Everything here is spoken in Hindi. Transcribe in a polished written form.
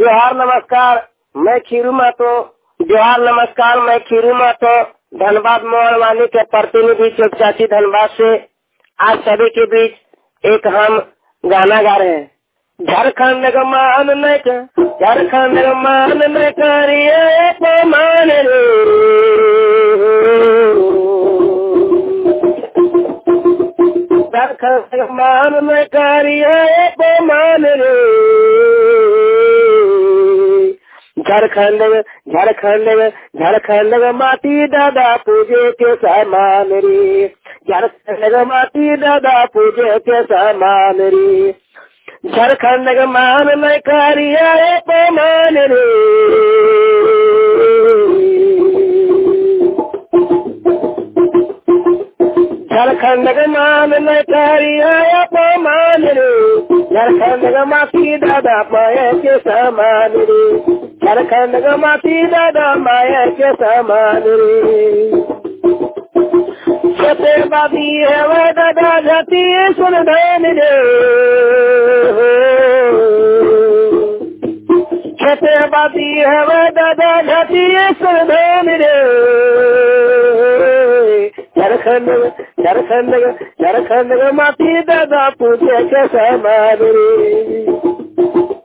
जोहार नमस्कार, मैं खीरू महतो। जोहार नमस्कार, मैं खीरू महतो, धनबाद मोहनवानी के प्रतिनिधि चौक चाची धनबाद से। आज सभी के बीच एक हम गाना गा रहे हैं। झारखंड का मान न झारखंड का मान न करिए अपमान रे, झारखंड का मान न करिए अपमान रे, झारखंड झारखंड माटी दादा पूजे के सामान रे, झारखंड माटी दादा पूजे के सामान रे, झारखंड मान न करिए अपमान रे, झारखंड मान न करिए अपमान रे, झारखंड माटी दादा माया के समान रे, झारखंड माटी दादा माया के समान रे। सत्यवादी है वह दादा जाति सुन धन रे, सत्यवादी है वह दादा जाति सुन धन रे, झारखंड माटी दादा पूजे के समान रे।